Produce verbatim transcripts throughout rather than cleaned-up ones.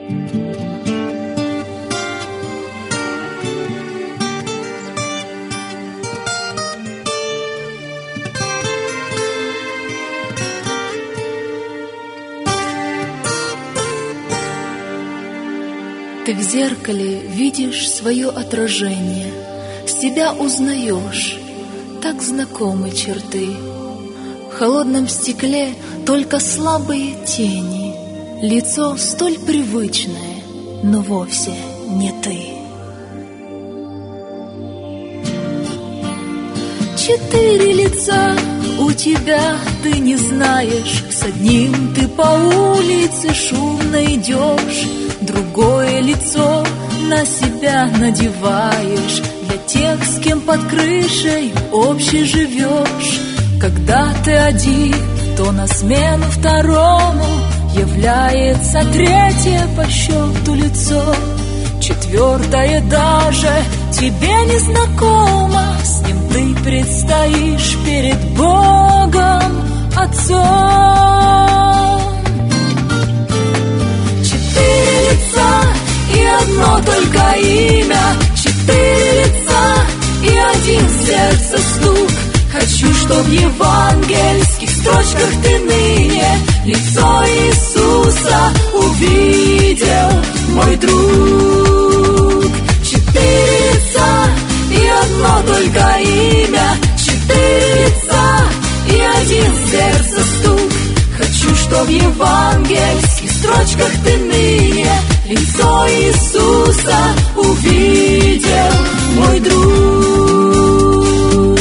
Ты в зеркале видишь свое отражение, себя узнаешь, так знакомы черты. В холодном стекле только слабые тени, лицо столь привычное, но вовсе не ты. Четыре лица у тебя, ты не знаешь, с одним ты по улице шумно идешь, другое лицо на себя надеваешь для тех, с кем под крышей общей живешь. Когда ты один, то на смену второму является третье по счету лицо. Четвертое даже тебе не знакомо, с ним ты предстоишь перед Богом Отцом. Четыре лица и одно только имя, четыре лица и один сердце стук. Хочу, чтоб в евангельских строчках ты ныне лицо Иисуса увидел, мой друг. Четыре лица и одно только имя, четыре лица и один сердце стук. Хочу, чтоб в евангельских строчках ты ныне лицо Иисуса увидел, мой друг.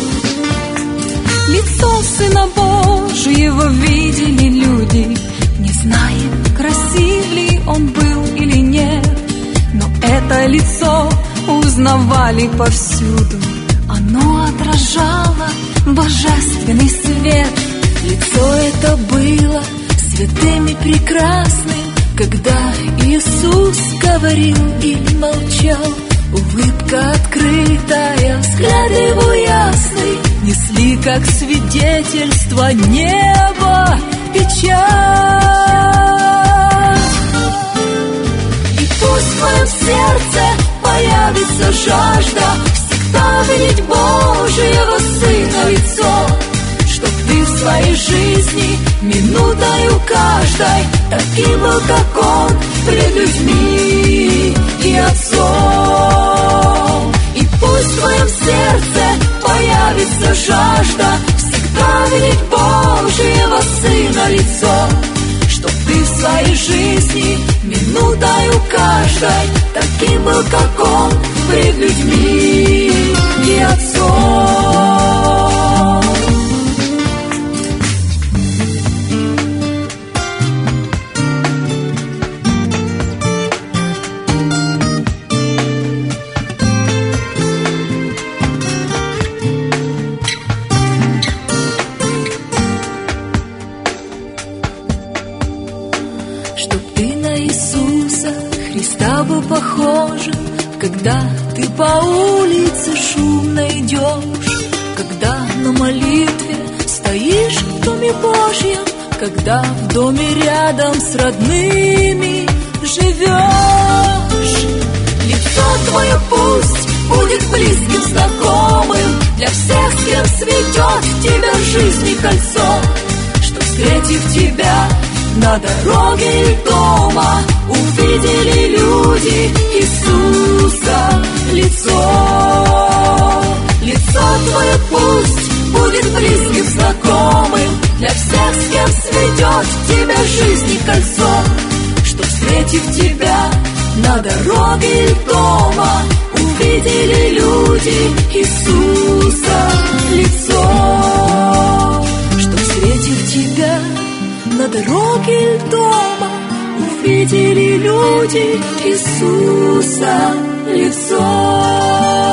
Лицо Сына Божьего видели люди, не знаем, красив ли он был или нет, но это лицо узнавали повсюду, оно отражало божественный свет. Лицо это было святым и прекрасным, когда Иисус говорил или молчал. Улыбка открытая, взгляд его ясный несли как свидетельство неба печать. И пусть в моем сердце появится жажда всегда видеть Божьего Сына лицо, чтоб ты в своей жизни минутою каждой таким был, как Он, пред людьми и Отцом. И пусть в твоем сердце появится жажда всегда видеть Божьего Сына лицо, чтоб ты в своей жизни минутою каждой таким был, как Он, пред людьми и Отцом. Похожим, когда ты по улице шумно идешь, когда на молитве стоишь в Доме Божьем, когда в доме рядом с родными живешь. Лицо твое пусть будет близким, знакомым для всех, с кем светет в тебя в жизни кольцо, что, встретив тебя на дороге или дома, увидели люди Иисуса лицо. Лицо твое пусть будет близким, знакомым для всех, с кем сведет в тебя в жизни кольцо, что, встретив тебя на дороге или дома, увидели люди Иисуса лицо, что, встретив тебя на дороге дома, увидели люди Иисуса лицо.